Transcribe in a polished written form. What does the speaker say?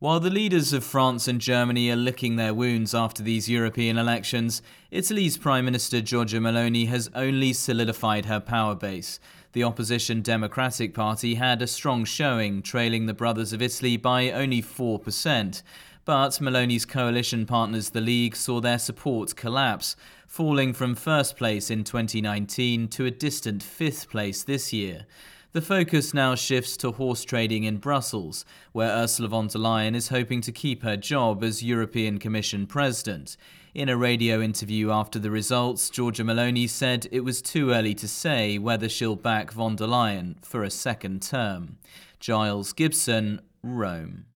While the leaders of France and Germany are licking their wounds after these European elections, Italy's Prime Minister Giorgia Meloni has only solidified her power base. The opposition Democratic Party had a strong showing, trailing the Brothers of Italy by only 4%. But Meloni's coalition partners, the League, saw their support collapse, falling from first place in 2019 to a distant fifth place this year. The focus now shifts to horse trading in Brussels, where Ursula von der Leyen is hoping to keep her job as European Commission President. In a radio interview after the results, Giorgia Meloni said it was too early to say whether she'll back von der Leyen for a second term. Giles Gibson, Rome.